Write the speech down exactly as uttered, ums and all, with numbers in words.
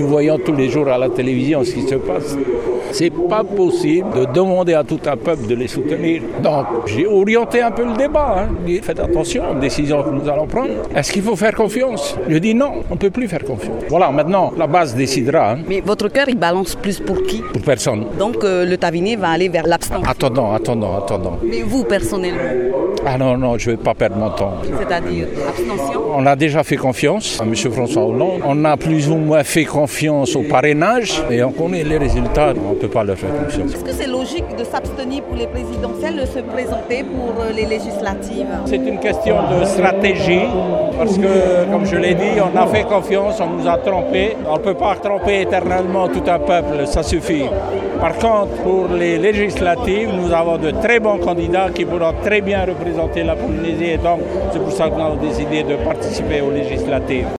nous voyons tous les jours à la télévision ce qui se passe. C'est pas possible de demander à tout un peuple de les soutenir. Donc, j'ai orienté un peu le débat. Hein. Faites attention aux décisions que nous allons prendre. Est-ce qu'il faut faire confiance ? Je dis non, on ne peut plus faire confiance. Voilà, maintenant, la base décidera. Hein. Mais votre cœur, il balance plus pour qui ? Pour personne. Donc, euh, le Tavernier va aller vers l'abstention. Attendons, attendons, attendons. Mais vous, personnellement ? Ah non, non, je ne vais pas perdre mon temps. C'est-à-dire, abstention ? On a déjà fait confiance à M. François Hollande. On a plus ou moins fait confiance au parrainage. Et on connaît les résultats. On ne peut pas leur faire confiance. Est-ce que c'est logique de s'abstenir pour les présidentielles, de se présenter pour les législatives ? C'est une question de stratégie. Parce que, comme je l'ai dit, on a fait confiance, on nous a trompés. On ne peut pas tromper éternellement tout un peuple, ça suffit. Par contre, pour les législatives, nous avons de très bons candidats qui pourront très bien représenter la Polynésie. Et donc, c'est pour ça que nous avons décidé de participer aux législatives.